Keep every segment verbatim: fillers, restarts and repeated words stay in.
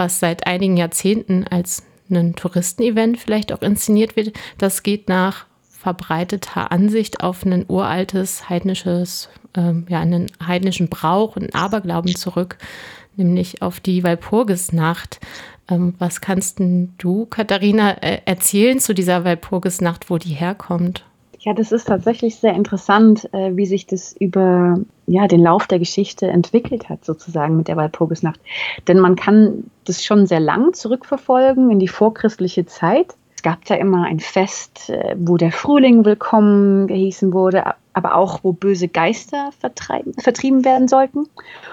was seit einigen Jahrzehnten als ein Touristenevent vielleicht auch inszeniert wird, das geht nach verbreiteter Ansicht auf ein uraltes heidnisches, ähm, ja, einen heidnischen Brauch und Aberglauben zurück, nämlich auf die Walpurgisnacht. Ähm, was kannst denn du, Katharina, äh, erzählen zu dieser Walpurgisnacht, wo die herkommt? Ja, das ist tatsächlich sehr interessant, äh, wie sich das über ja, den Lauf der Geschichte entwickelt hat, sozusagen mit der Walpurgisnacht. Denn man kann das schon sehr lang zurückverfolgen in die vorchristliche Zeit. Es gab da immer ein Fest, äh, wo der Frühling willkommen geheißen wurde, aber auch, wo böse Geister vertreiben, vertrieben werden sollten.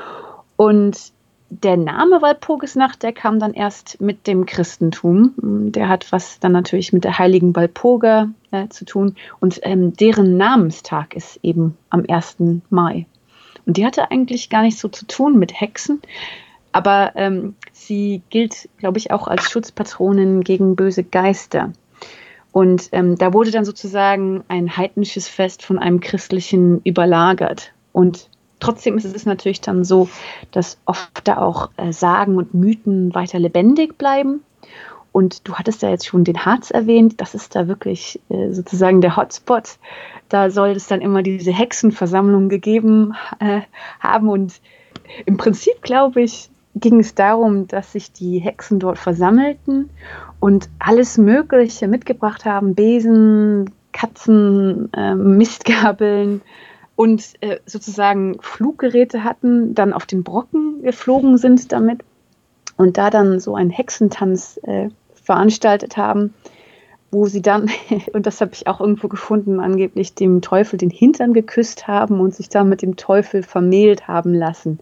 Und der Name Walpurgisnacht, der kam dann erst mit dem Christentum. Der hat was dann natürlich mit der heiligen Walpurga äh, zu tun. Und ähm, deren Namenstag ist eben am ersten Mai. Und die hatte eigentlich gar nicht so zu tun mit Hexen. Aber ähm, sie gilt, glaube ich, auch als Schutzpatronin gegen böse Geister. Und ähm, da wurde dann sozusagen ein heidnisches Fest von einem christlichen überlagert. Und trotzdem ist es natürlich dann so, dass oft da auch äh, Sagen und Mythen weiter lebendig bleiben. Und du hattest ja jetzt schon den Harz erwähnt, das ist da wirklich äh, sozusagen der Hotspot. Da soll es dann immer diese Hexenversammlung gegeben äh, haben. Und im Prinzip, glaube ich, ging es darum, dass sich die Hexen dort versammelten und alles Mögliche mitgebracht haben. Besen, Katzen, äh, Mistgabeln, und äh, sozusagen Fluggeräte hatten, dann auf den Brocken geflogen sind damit und da dann so einen Hexentanz äh, veranstaltet haben, wo sie dann, und das habe ich auch irgendwo gefunden, angeblich dem Teufel den Hintern geküsst haben und sich dann mit dem Teufel vermählt haben lassen.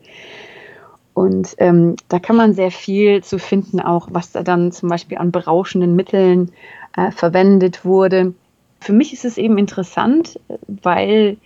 Und ähm, da kann man sehr viel zu finden, auch was da dann zum Beispiel an berauschenden Mitteln äh, verwendet wurde. Für mich ist es eben interessant, weil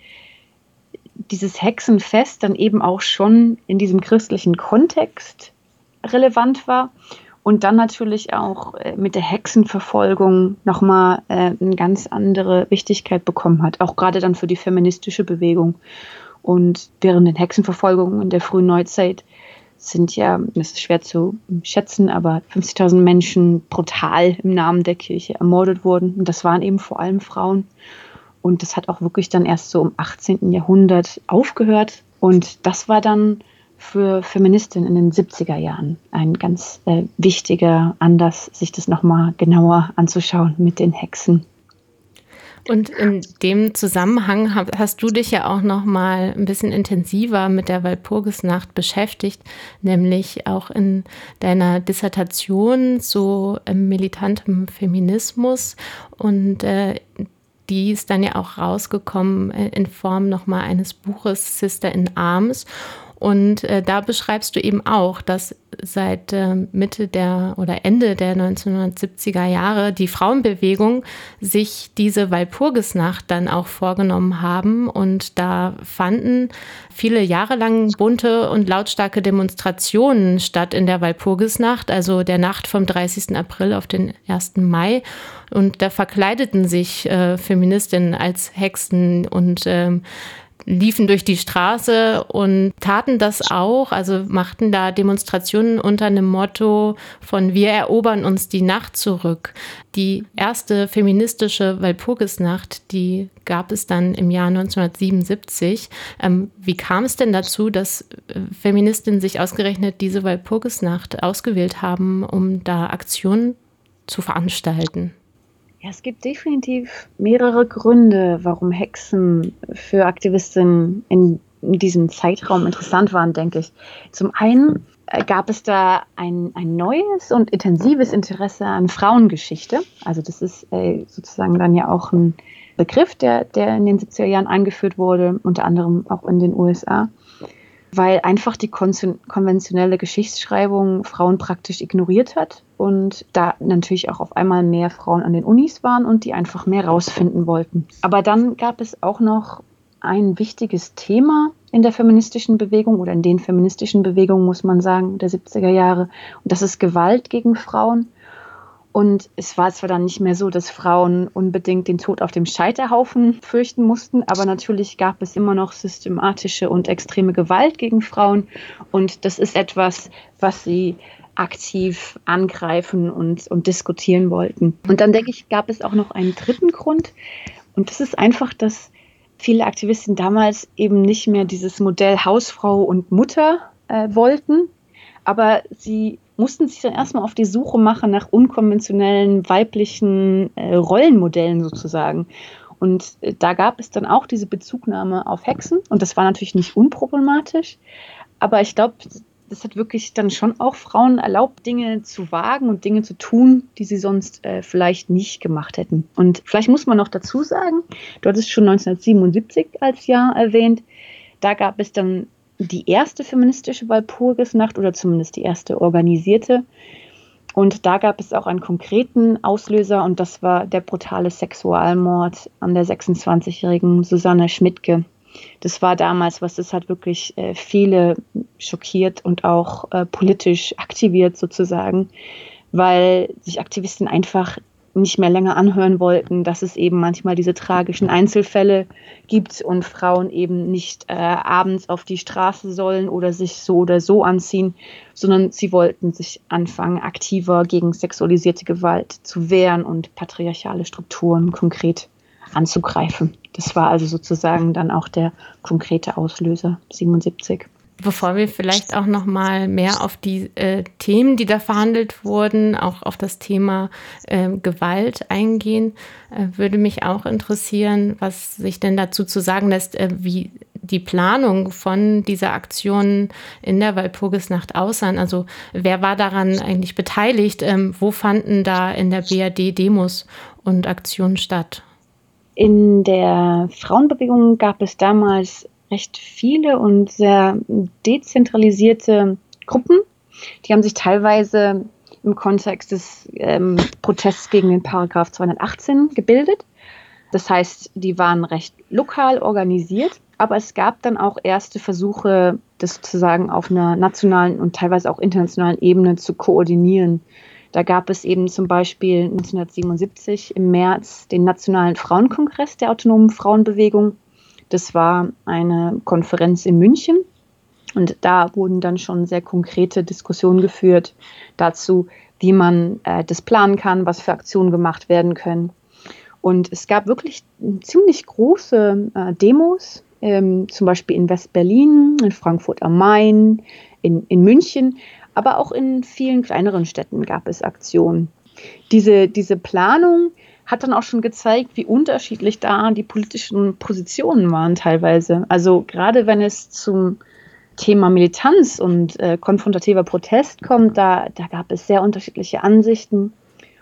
dieses Hexenfest dann eben auch schon in diesem christlichen Kontext relevant war und dann natürlich auch äh, mit der Hexenverfolgung nochmal äh, eine ganz andere Wichtigkeit bekommen hat, auch gerade dann für die feministische Bewegung. Und während den Hexenverfolgungen in der frühen Neuzeit sind ja, das ist schwer zu schätzen, aber fünfzigtausend Menschen brutal im Namen der Kirche ermordet wurden. Und das waren eben vor allem Frauen. Und das hat auch wirklich dann erst so im achtzehnten Jahrhundert aufgehört. Und das war dann für Feministinnen in den siebziger Jahren ein ganz äh, wichtiger Anlass, sich das nochmal genauer anzuschauen mit den Hexen. Und in dem Zusammenhang hast du dich ja auch noch mal ein bisschen intensiver mit der Walpurgisnacht beschäftigt, nämlich auch in deiner Dissertation zu militantem Feminismus. Und äh, die ist dann ja auch rausgekommen in Form nochmal eines Buches Sister in Arms. Und äh, da beschreibst du eben auch, dass seit äh, Mitte der oder Ende der neunzehnhundertsiebziger Jahre die Frauenbewegung sich diese Walpurgisnacht dann auch vorgenommen haben. Und da fanden viele Jahre lang bunte und lautstarke Demonstrationen statt in der Walpurgisnacht, also der Nacht vom dreißigsten April auf den ersten Mai. Und da verkleideten sich äh, Feministinnen als Hexen und ähm, liefen durch die Straße und taten das auch, also machten da Demonstrationen unter einem Motto von wir erobern uns die Nacht zurück. Die erste feministische Walpurgisnacht, die gab es dann im Jahr neunzehnhundertsiebenundsiebzig. Ähm, wie kam es denn dazu, dass Feministinnen sich ausgerechnet diese Walpurgisnacht ausgewählt haben, um da Aktionen zu veranstalten? Ja, es gibt definitiv mehrere Gründe, warum Hexen für Aktivistinnen in, in diesem Zeitraum interessant waren, denke ich. Zum einen äh, gab es da ein, ein neues und intensives Interesse an Frauengeschichte. Also das ist äh, sozusagen dann ja auch ein Begriff, der, der in den siebziger Jahren eingeführt wurde, unter anderem auch in den U S A. Weil einfach die konventionelle Geschichtsschreibung Frauen praktisch ignoriert hat und da natürlich auch auf einmal mehr Frauen an den Unis waren und die einfach mehr rausfinden wollten. Aber dann gab es auch noch ein wichtiges Thema in der feministischen Bewegung oder in den feministischen Bewegungen, muss man sagen, der siebziger Jahre. Und das ist Gewalt gegen Frauen. Und es war zwar dann nicht mehr so, dass Frauen unbedingt den Tod auf dem Scheiterhaufen fürchten mussten, aber natürlich gab es immer noch systematische und extreme Gewalt gegen Frauen. Und das ist etwas, was sie aktiv angreifen und, und diskutieren wollten. Und dann denke ich, gab es auch noch einen dritten Grund. Und das ist einfach, dass viele Aktivisten damals eben nicht mehr dieses Modell Hausfrau und Mutter äh, wollten, aber sie mussten sich dann erstmal auf die Suche machen nach unkonventionellen weiblichen äh, Rollenmodellen sozusagen. Und äh, da gab es dann auch diese Bezugnahme auf Hexen. Und das war natürlich nicht unproblematisch. Aber ich glaube, das hat wirklich dann schon auch Frauen erlaubt, Dinge zu wagen und Dinge zu tun, die sie sonst äh, vielleicht nicht gemacht hätten. Und vielleicht muss man noch dazu sagen, du hattest schon neunzehnhundertsiebenundsiebzig als Jahr erwähnt, da gab es dann die erste feministische Walpurgisnacht oder zumindest die erste organisierte. Und da gab es auch einen konkreten Auslöser und das war der brutale Sexualmord an der sechsundzwanzigjährigen Susanne Schmidtke. Das war damals, was das hat wirklich äh, viele schockiert und auch äh, politisch aktiviert sozusagen, weil sich Aktivisten einfach nicht mehr länger anhören wollten, dass es eben manchmal diese tragischen Einzelfälle gibt und Frauen eben nicht äh, abends auf die Straße sollen oder sich so oder so anziehen, sondern sie wollten sich anfangen, aktiver gegen sexualisierte Gewalt zu wehren und patriarchale Strukturen konkret anzugreifen. Das war also sozusagen dann auch der konkrete Auslöser, siebenundsiebzig. Bevor wir vielleicht auch noch mal mehr auf die äh, Themen, die da verhandelt wurden, auch auf das Thema äh, Gewalt eingehen, äh, würde mich auch interessieren, was sich denn dazu zu sagen lässt, äh, wie die Planung von dieser Aktion in der Walpurgisnacht aussahen. Also wer war daran eigentlich beteiligt? Ähm, wo fanden da in der B R D Demos und Aktionen statt? In der Frauenbewegung gab es damals recht viele und sehr dezentralisierte Gruppen. Die haben sich teilweise im Kontext des ähm, Protests gegen den Paragraph zweihundertachtzehn gebildet. Das heißt, die waren recht lokal organisiert, aber es gab dann auch erste Versuche, das sozusagen auf einer nationalen und teilweise auch internationalen Ebene zu koordinieren. Da gab es eben zum Beispiel neunzehnhundertsiebenundsiebzig im März den Nationalen Frauenkongress der Autonomen Frauenbewegung. Das war eine Konferenz in München und da wurden dann schon sehr konkrete Diskussionen geführt dazu, wie man äh, das planen kann, was für Aktionen gemacht werden können. Und es gab wirklich ziemlich große äh, Demos, ähm, zum Beispiel in West-Berlin, in Frankfurt am Main, in, in München, aber auch in vielen kleineren Städten gab es Aktionen. Diese, diese Planung hat dann auch schon gezeigt, wie unterschiedlich da die politischen Positionen waren teilweise. Also gerade wenn es zum Thema Militanz und äh, konfrontativer Protest kommt, da, da gab es sehr unterschiedliche Ansichten.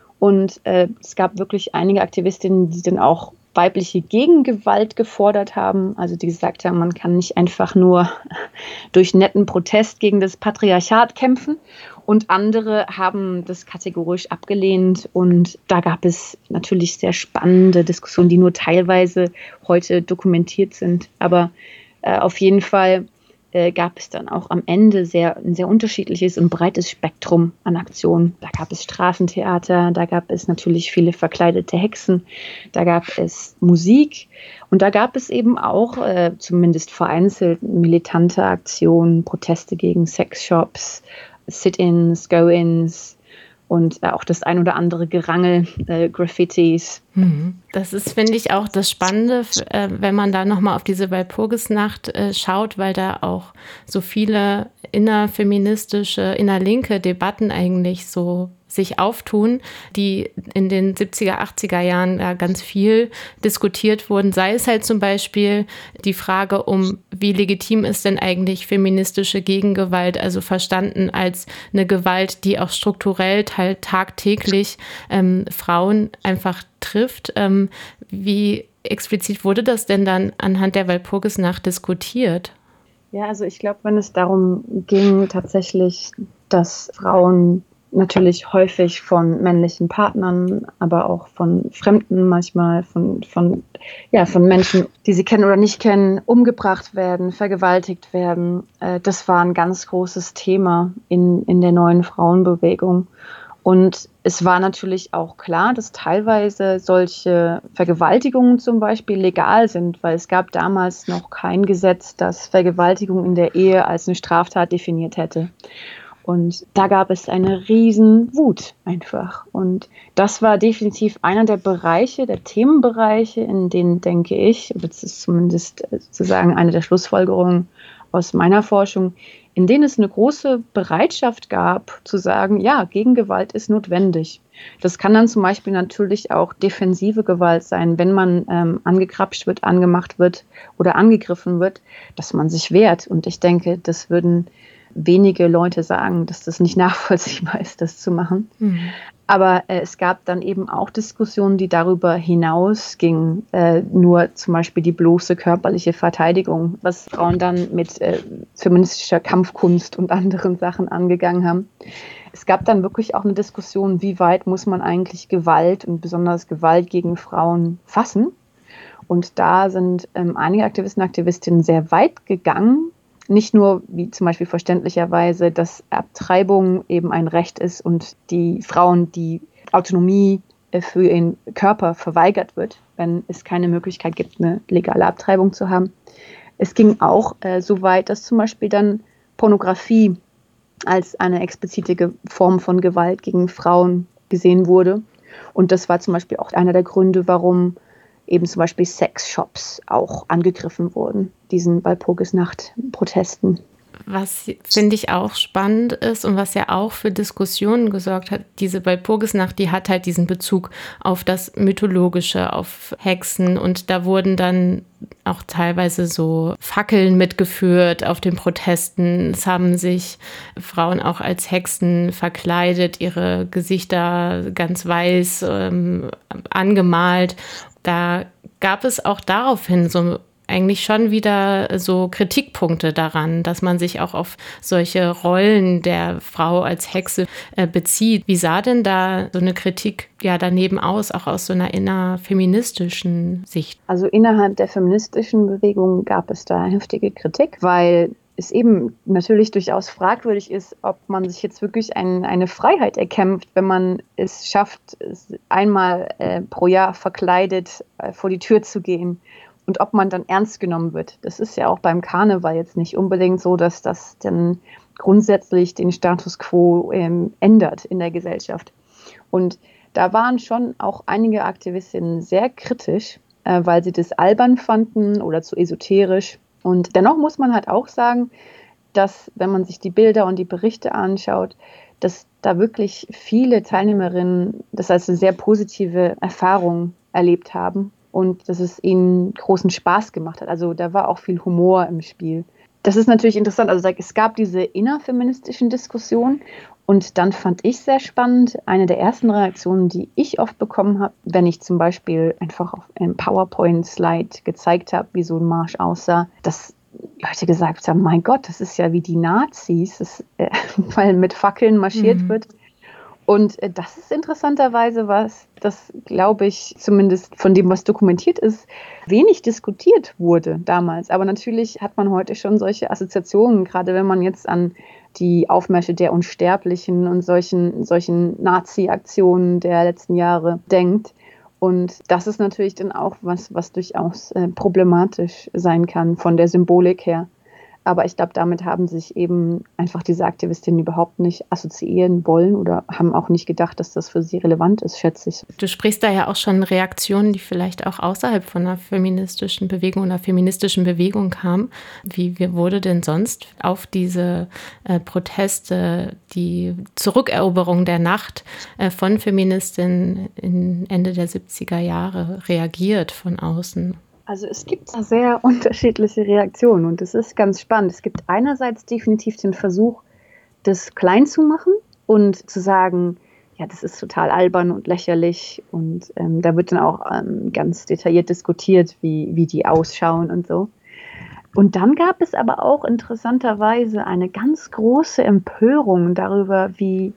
Und äh, es gab wirklich einige Aktivistinnen, die dann auch weibliche Gegengewalt gefordert haben. Also die gesagt haben, man kann nicht einfach nur durch netten Protest gegen das Patriarchat kämpfen. Und andere haben das kategorisch abgelehnt. Und da gab es natürlich sehr spannende Diskussionen, die nur teilweise heute dokumentiert sind. Aber äh, auf jeden Fall äh, gab es dann auch am Ende sehr, ein sehr unterschiedliches und breites Spektrum an Aktionen. Da gab es Straßentheater, da gab es natürlich viele verkleidete Hexen, da gab es Musik und da gab es eben auch, äh, zumindest vereinzelt, militante Aktionen, Proteste gegen Sexshops, Sit-ins, Go-ins und äh, auch das ein oder andere Gerangel, äh, Graffitis. Das ist, finde ich, auch das Spannende, äh, wenn man da nochmal auf diese Walpurgisnacht äh, schaut, weil da auch so viele innerfeministische, innerlinke Debatten eigentlich so sich auftun, die in den siebziger, achtziger Jahren da ganz viel diskutiert wurden. Sei es halt zum Beispiel die Frage um, wie legitim ist denn eigentlich feministische Gegengewalt, also verstanden als eine Gewalt, die auch strukturell halt tagtäglich ähm, Frauen einfach trifft. Ähm, wie explizit wurde das denn dann anhand der Walpurgisnacht diskutiert? Ja, also ich glaube, wenn es darum ging, tatsächlich, dass Frauen natürlich häufig von männlichen Partnern, aber auch von Fremden manchmal, von, von, ja, von Menschen, die sie kennen oder nicht kennen, umgebracht werden, vergewaltigt werden. Äh, das war ein ganz großes Thema in, in der neuen Frauenbewegung. Und es war natürlich auch klar, dass teilweise solche Vergewaltigungen zum Beispiel legal sind, weil es gab damals noch kein Gesetz, das Vergewaltigung in der Ehe als eine Straftat definiert hätte. Und da gab es eine riesen Wut einfach. Und das war definitiv einer der Bereiche, der Themenbereiche, in denen, denke ich, das ist zumindest sozusagen eine der Schlussfolgerungen aus meiner Forschung, in denen es eine große Bereitschaft gab, zu sagen, ja, Gegengewalt ist notwendig. Das kann dann zum Beispiel natürlich auch defensive Gewalt sein, wenn man ähm, angegrapscht wird, angemacht wird oder angegriffen wird, dass man sich wehrt. Und ich denke, das würden wenige Leute sagen, dass das nicht nachvollziehbar ist, das zu machen. Mhm. Aber äh, es gab dann eben auch Diskussionen, die darüber hinausgingen, äh, nur zum Beispiel die bloße körperliche Verteidigung, was Frauen dann mit äh, feministischer Kampfkunst und anderen Sachen angegangen haben. Es gab dann wirklich auch eine Diskussion, wie weit muss man eigentlich Gewalt und besonders Gewalt gegen Frauen fassen. Und da sind ähm, einige Aktivisten und Aktivistinnen sehr weit gegangen. Nicht nur, wie zum Beispiel verständlicherweise, dass Abtreibung eben ein Recht ist und die Frauen die Autonomie für ihren Körper verweigert wird, wenn es keine Möglichkeit gibt, eine legale Abtreibung zu haben. Es ging auch äh, so weit, dass zum Beispiel dann Pornografie als eine explizite Form von Gewalt gegen Frauen gesehen wurde. Und das war zum Beispiel auch einer der Gründe, warum eben zum Beispiel Sexshops auch angegriffen wurden, diesen Walpurgisnacht-Protesten. Was, finde ich, auch spannend ist und was ja auch für Diskussionen gesorgt hat, diese Walpurgisnacht, die hat halt diesen Bezug auf das Mythologische, auf Hexen, und da wurden dann auch teilweise so Fackeln mitgeführt auf den Protesten. Es haben sich Frauen auch als Hexen verkleidet, ihre Gesichter ganz weiß ähm, angemalt. Da gab es auch daraufhin so eigentlich schon wieder so Kritikpunkte daran, dass man sich auch auf solche Rollen der Frau als Hexe äh, bezieht. Wie sah denn da so eine Kritik ja daneben aus, auch aus so einer innerfeministischen Sicht? Also innerhalb der feministischen Bewegung gab es da heftige Kritik, weil es eben natürlich durchaus fragwürdig ist, ob man sich jetzt wirklich ein, eine Freiheit erkämpft, wenn man es schafft, einmal äh, pro Jahr verkleidet äh, vor die Tür zu gehen. Und ob man dann ernst genommen wird. Das ist ja auch beim Karneval jetzt nicht unbedingt so, dass das dann grundsätzlich den Status quo ähm, ändert in der Gesellschaft. Und da waren schon auch einige Aktivistinnen sehr kritisch, äh, weil sie das albern fanden oder zu esoterisch. Und dennoch muss man halt auch sagen, dass, wenn man sich die Bilder und die Berichte anschaut, dass da wirklich viele Teilnehmerinnen das als eine sehr positive Erfahrung erlebt haben. Und dass es ihnen großen Spaß gemacht hat. Also da war auch viel Humor im Spiel. Das ist natürlich interessant. Also es gab diese innerfeministischen Diskussionen. Und dann fand ich sehr spannend, eine der ersten Reaktionen, die ich oft bekommen habe, wenn ich zum Beispiel einfach auf einem PowerPoint-Slide gezeigt habe, wie so ein Marsch aussah, dass Leute gesagt haben, mein Gott, das ist ja wie die Nazis, das, äh, weil mit Fackeln marschiert mhm. wird. Und das ist interessanterweise was, das, glaube ich, zumindest von dem, was dokumentiert ist, wenig diskutiert wurde damals. Aber natürlich hat man heute schon solche Assoziationen, gerade wenn man jetzt an die Aufmärsche der Unsterblichen und solchen, solchen Nazi-Aktionen der letzten Jahre denkt. Und das ist natürlich dann auch was, was durchaus äh, problematisch sein kann von der Symbolik her. Aber ich glaube, damit haben sich eben einfach diese Aktivistinnen überhaupt nicht assoziieren wollen oder haben auch nicht gedacht, dass das für sie relevant ist, schätze ich. Du sprichst da ja auch schon Reaktionen, die vielleicht auch außerhalb von einer feministischen Bewegung oder feministischen Bewegung kamen. Wie, wie wurde denn sonst auf diese äh, Proteste, die Zurückeroberung der Nacht äh, von Feministinnen in Ende der siebziger Jahre reagiert von außen? Also es gibt da sehr unterschiedliche Reaktionen und es ist ganz spannend. Es gibt einerseits definitiv den Versuch, das klein zu machen und zu sagen, ja, das ist total albern und lächerlich und ähm, da wird dann auch ähm, ganz detailliert diskutiert, wie, wie die ausschauen und so. Und dann gab es aber auch interessanterweise eine ganz große Empörung darüber, wie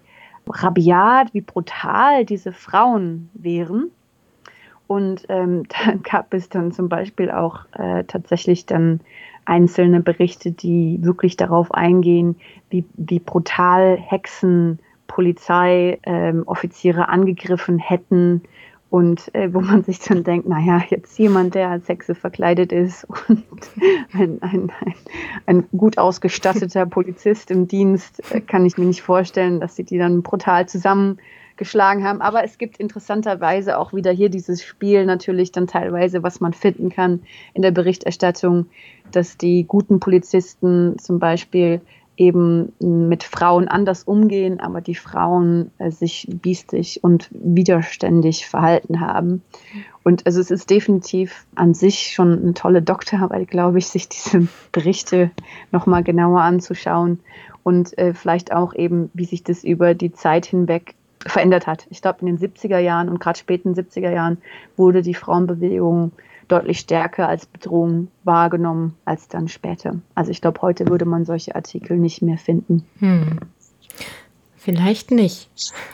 rabiat, wie brutal diese Frauen wären. Und ähm, da gab es dann zum Beispiel auch äh, tatsächlich dann einzelne Berichte, die wirklich darauf eingehen, wie, wie brutal Hexen Polizeioffiziere ähm, angegriffen hätten. Und äh, wo man sich dann denkt, naja, jetzt jemand, der als Hexe verkleidet ist und ein, ein, ein, ein gut ausgestatteter Polizist im Dienst, äh, kann ich mir nicht vorstellen, dass sie die dann brutal zusammengeschlagen haben. Aber es gibt interessanterweise auch wieder hier dieses Spiel natürlich dann teilweise, was man finden kann in der Berichterstattung, dass die guten Polizisten zum Beispiel eben mit Frauen anders umgehen, aber die Frauen äh, sich biestig und widerständig verhalten haben. Und also es ist definitiv an sich schon eine tolle Doktorarbeit, glaube ich, sich diese Berichte nochmal genauer anzuschauen und äh, vielleicht auch eben, wie sich das über die Zeit hinweg verändert hat. Ich glaube, in den siebziger Jahren und gerade späten siebziger Jahren wurde die Frauenbewegung deutlich stärker als Bedrohung wahrgenommen als dann später. Also ich glaube, heute würde man solche Artikel nicht mehr finden. Hm. Vielleicht nicht.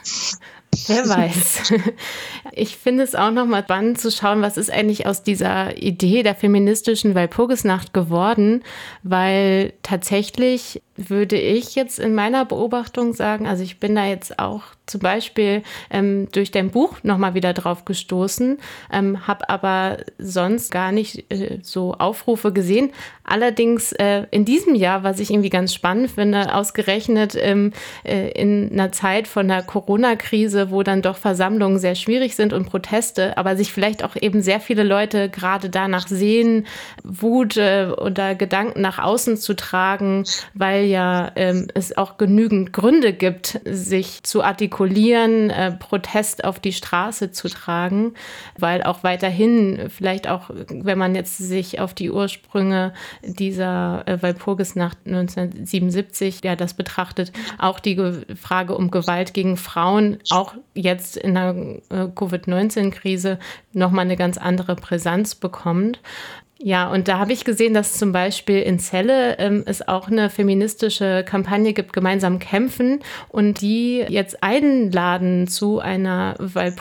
Wer weiß. Ich finde es auch nochmal spannend zu schauen, was ist eigentlich aus dieser Idee der feministischen Walpurgisnacht geworden, weil tatsächlich würde ich jetzt in meiner Beobachtung sagen, also ich bin da jetzt auch zum Beispiel ähm, durch dein Buch nochmal wieder drauf gestoßen, ähm, habe aber sonst gar nicht äh, so Aufrufe gesehen. Allerdings äh, in diesem Jahr, was ich irgendwie ganz spannend finde, ausgerechnet ähm, äh, in einer Zeit von der Corona-Krise, wo dann doch Versammlungen sehr schwierig sind und Proteste, aber sich vielleicht auch eben sehr viele Leute gerade danach sehen, Wut äh, oder Gedanken nach außen zu tragen, weil ja ähm, es auch genügend Gründe gibt, sich zu artikulieren, äh, Protest auf die Straße zu tragen, weil auch weiterhin vielleicht auch, wenn man jetzt sich auf die Ursprünge dieser äh, Walpurgisnacht neunzehnhundertsiebenundsiebzig ja das betrachtet, auch die Ge- Frage um Gewalt gegen Frauen auch jetzt in der äh, Covid neunzehn Krise nochmal eine ganz andere Brisanz bekommt. Ja, und da habe ich gesehen, dass zum Beispiel in Celle ähm, es auch eine feministische Kampagne gibt, Gemeinsam kämpfen, und die jetzt einladen zu einer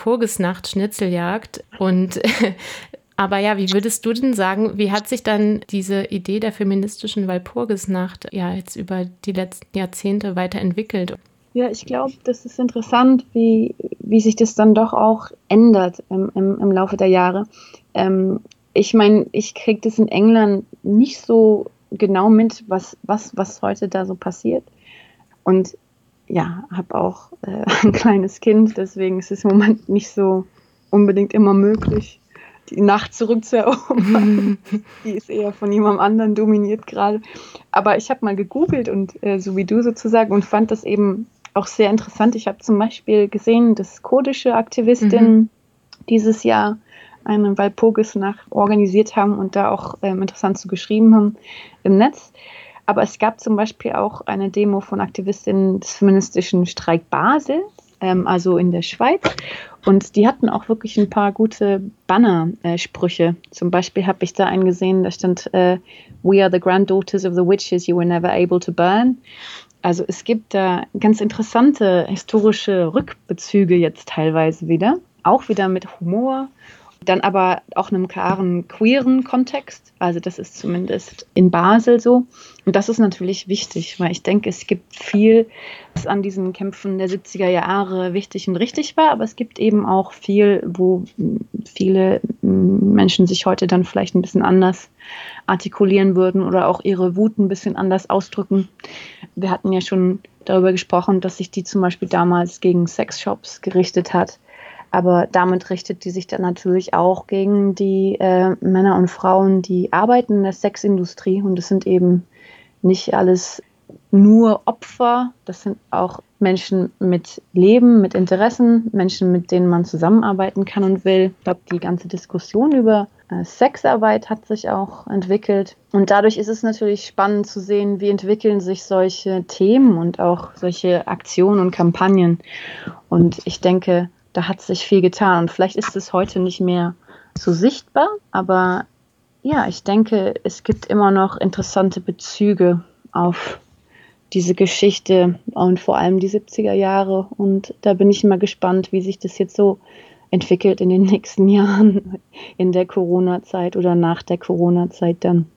Walpurgisnacht-Schnitzeljagd. Und aber ja, wie würdest du denn sagen, wie hat sich dann diese Idee der feministischen Walpurgisnacht ja jetzt über die letzten Jahrzehnte weiterentwickelt? Ja, ich glaube, das ist interessant, wie, wie sich das dann doch auch ändert im, im, im Laufe der Jahre. Ähm, ich meine, ich kriege das in England nicht so genau mit, was, was, was heute da so passiert. Und ja, habe auch äh, ein kleines Kind, deswegen ist es im Moment nicht so unbedingt immer möglich, die Nacht zurückzuerobern. Die ist eher von jemandem anderen dominiert gerade. Aber ich habe mal gegoogelt und äh, so wie du sozusagen und fand das eben auch sehr interessant. Ich habe zum Beispiel gesehen, dass kurdische Aktivistinnen mhm. dieses Jahr eine Walpurgisnacht organisiert haben und da auch ähm, interessant zu geschrieben haben im Netz. Aber es gab zum Beispiel auch eine Demo von Aktivistinnen des feministischen Streik Basel, ähm, also in der Schweiz. Und die hatten auch wirklich ein paar gute Bannersprüche. Äh, zum Beispiel habe ich da einen gesehen, da stand äh, "We are the granddaughters of the witches you were never able to burn." Also es gibt da ganz interessante historische Rückbezüge jetzt teilweise wieder. Auch wieder mit Humor. Dann aber auch einem klaren queeren Kontext. Also das ist zumindest in Basel so. Und das ist natürlich wichtig, weil ich denke, es gibt viel, was an diesen Kämpfen der siebziger Jahre wichtig und richtig war. Aber es gibt eben auch viel, wo viele Menschen sich heute dann vielleicht ein bisschen anders artikulieren würden oder auch ihre Wut ein bisschen anders ausdrücken. Wir hatten ja schon darüber gesprochen, dass sich die zum Beispiel damals gegen Sexshops gerichtet hat. Aber damit richtet die sich dann natürlich auch gegen die äh, Männer und Frauen, die arbeiten in der Sexindustrie. Und das sind eben nicht alles nur Opfer. Das sind auch Menschen mit Leben, mit Interessen, Menschen, mit denen man zusammenarbeiten kann und will. Ich glaube, die ganze Diskussion über äh, Sexarbeit hat sich auch entwickelt. Und dadurch ist es natürlich spannend zu sehen, wie entwickeln sich solche Themen und auch solche Aktionen und Kampagnen. Und ich denke, da hat sich viel getan und vielleicht ist es heute nicht mehr so sichtbar, aber ja, ich denke, es gibt immer noch interessante Bezüge auf diese Geschichte und vor allem die siebziger Jahre und da bin ich mal gespannt, wie sich das jetzt so entwickelt in den nächsten Jahren in der Corona-Zeit oder nach der Corona-Zeit dann.